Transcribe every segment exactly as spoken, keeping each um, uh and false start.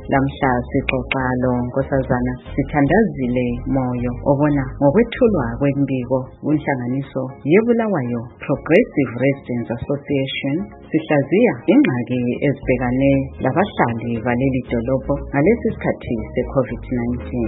lamhla sixoxa lo Nkosazana Sithandazile Moyo obona ngokwethulwa kwembiko kunhlanganiso yeBulawayo Progressive Residents Association sihlaziya ingxaki ezibhekane labahlali baleli dolobho ngalesi sikhathi se-COVID nineteen.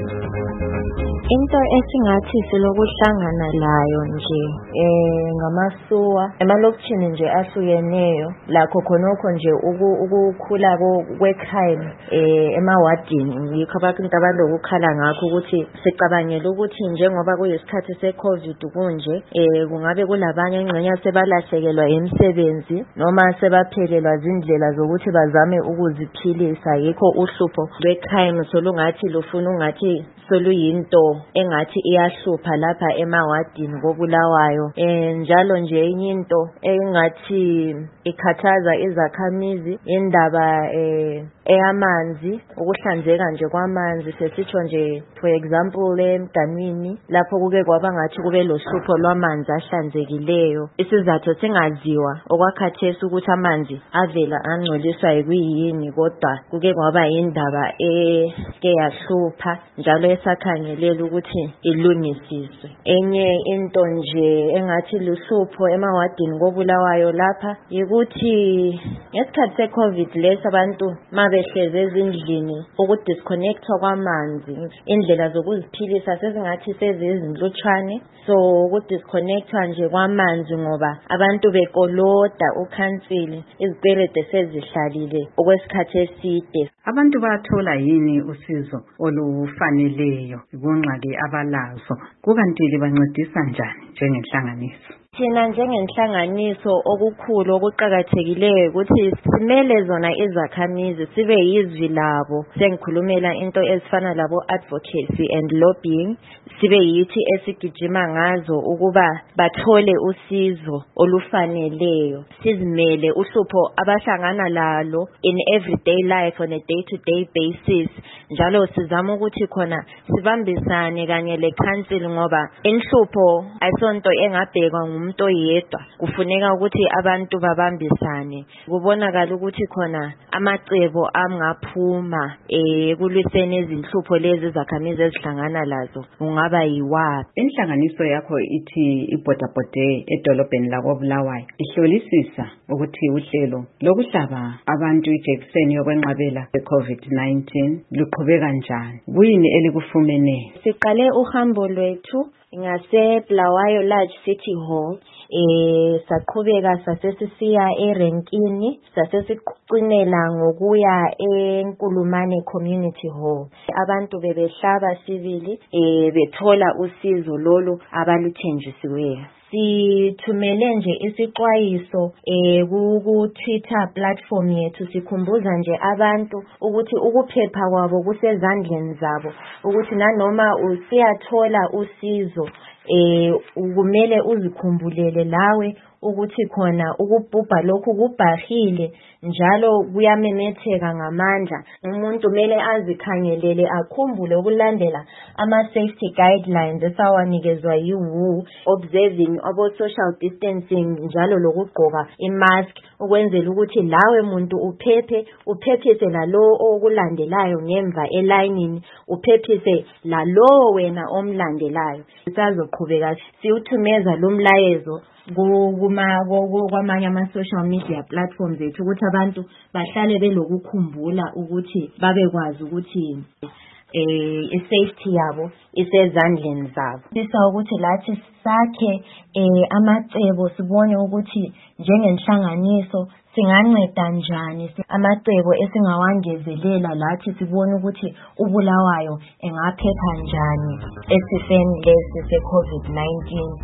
Into esingathi silokuhlangana layo nje eh ngamasuwa emalokishini nje ahlukeneyo lakho khonokho nje ukukhula kwecrime eh emawadini yikho abantu abalokukhala ngakho ukuthi sicabangela ukuthi njengoba kuyisikhathi se-COVID kunje eh kungabe kulabanye engxenye sebalahlekelwa imisebenzi noma sebaphelelwa zindlela zokuthi bazame ukuziphilisa yikho uhlupho lwecrime solungathi lufuna ungathi soluyinto engathi iyahlupha lapha emawadini koBulawayo eh njalo nje enye into engathi ikhathaza izakhamizi indaba eh eyamanzi ukuhlanzeka nje kwamanzi sesitsho nje for example emdanini lapho kuke kwaba ngathi kube lohlupho lwamanzi ahlanzekileyo isizathu singaziwa okwakhathesi ukuthi amanzi avela angcoliswa yikuyini kodwa kuke kwaba indaba eke yahlupha njalo esakhangelela ukuthi ilungisiswe. Enye into nje engathi luhlupho emawadini koBulawayo lapha yikuthi ngesikhathi se-COVID lesi abantu mabehleze ezindlini ukudisconnectwa kwamanzi indlela zokuziphilisa sezingathi sezizinhlutshwane so ukudisconnectwa nje kwamanzi ngoba abantu bekoloda ukhansili izipelede sezihlalile okwesikhathi eside. Abantu bathola yini usizo olufaneleyo kungxaki abalazo kukanti bancedisa njani njengenhlanganiso? Thina njengenhlanganiso okukhulu okuqhakathekileyo ukuthi simele zona izakhamizi sibe yizwi labo sengikhulumela into ezifana labo advocacy and lobbying sibe yithi esigijima ngazo ukuba bathole usizo olufaneleyo sizimele uhlupho abahlangana lalo in everyday life on a day to day basis njalo sizama ukuthi khona sibambisane kanye le council ngoba inhlupho ayisonto engabhekwa umuntu oyedwa kufuneka ukuthi abantu babambisane kubonakala ukuthi khona amacebo angaphuma ekulwiseni izinhlupho lezi zakhamizi ezihlangana lazo ungaba yiwapi. Inhlanganiso yakho ithi ibhodabhode edolobheni lakoBulawayo ihlolisisa ukuthi uhlelo lokuhlaba abantu ijekiseni yokwenqabela i-COVID nineteen luqhubeka kanjani kuyini elikufumene? Siqale uhambo lwethu ngase-Bulawayo Large City Hall eh saqhubeka sasesisiya eRenkini sasesiqinela ngokuya eNkulumane Community Hall abantu bebehlaba sibili eh bethola usizo lolu abaluthenjisiweyo. Sithumele nje isixwayiso eh ku Twitter platform yethu sikhumbuza nje abantu ukuthi ukuphepha kwabo kusezandleni zabo ukuthi nanoma usiyathola usizo eh kumele uzikhumbulele lawe ukuthi khona ukubhubha lokhu kubhahile njalo kuyamemetheka ngamandla umuntu mele azikhangelele akhumbule ukulandela ama safety guidelines esawanikezwa yi-W H O observing abo social distancing njalo lokugqoka imask ukwenzela ukuthi lawe muntu uphephe uphephise lalo okulandelayo ngemva elayinini uphephise lalo wena omlandelayo. Sisazoqhubeka siuthumeza lo mlayezo kuma kwamanye ama social media platforms ethu ukuthi abantu bahlale belokukhumbula ukuthi babekwazi ukuthi eh isafety yabo isezandleni zabo. Sisa ukuthi lathi sakhe eh amacebo sibone ukuthi njengenhlanganiso singanceda njani amacebo esingawangezelela lathi sibone ukuthi uBulawayo engaphepha njani esifeni lesi se-COVID nineteen.